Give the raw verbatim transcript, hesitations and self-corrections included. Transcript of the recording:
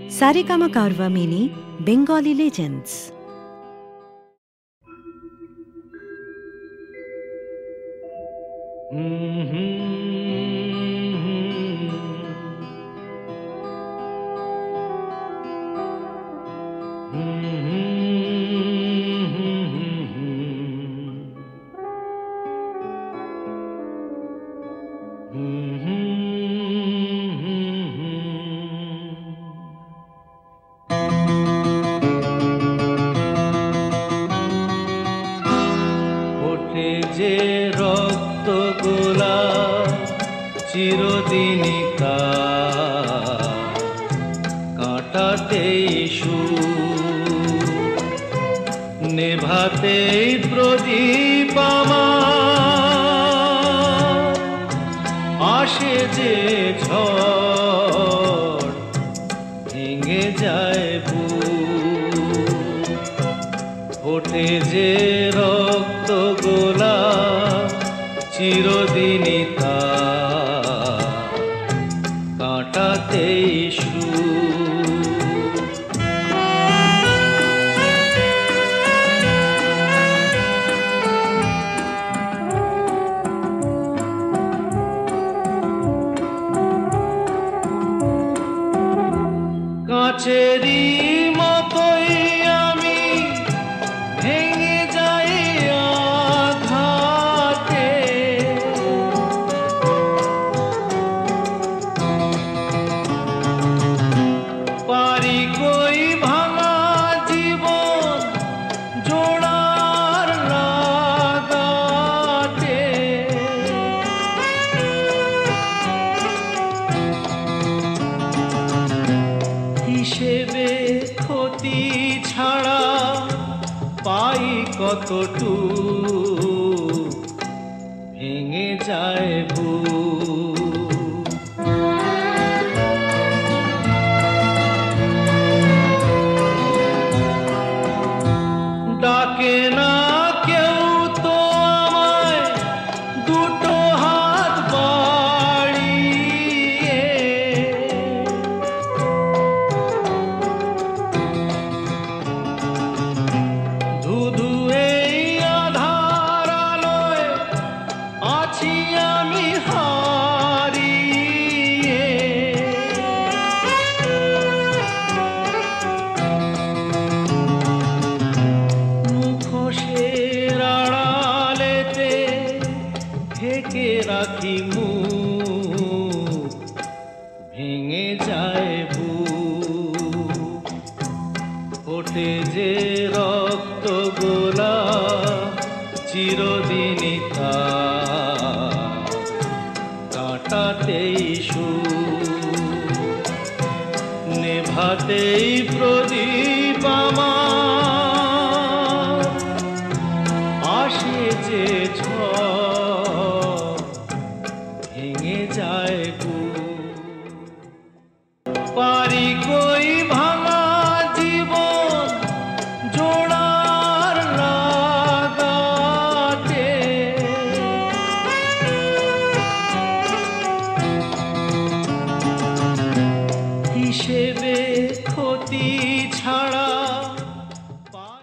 Saregama Karva Mini Bengali Legends. যে রক্ত গোলা চিরদিনই কাটাতেই সুর নেভাতেই প্রদীপ আমার আসে যে ঝড় ভেঙে যায় বুক ওঠে যে রক্ত গোলা চিরদিনই কাটাতেই কাছেরই মতোই আমি ভেঙে যাই আঘাতে পারি কই ভাঙা জীবন জোড়ার লাগাতে হিসেবে ক্ষতি ছাড়া পাই কতটুকু ভেঙে যায় বুক ডাকে না কেউ তো আমায় দুটো হাত বাড়িয়ে ধুধু এই আধার আলোয় আছি আমি হারিয়ে মুখোশের আড়ালেতে ঢেকে রাখি মুখ ভেঙে যায় বুক ওঠে যে রক্ত গোলা চিরদিনই কাটাতেই সুর নেভাতেই প্রদীপ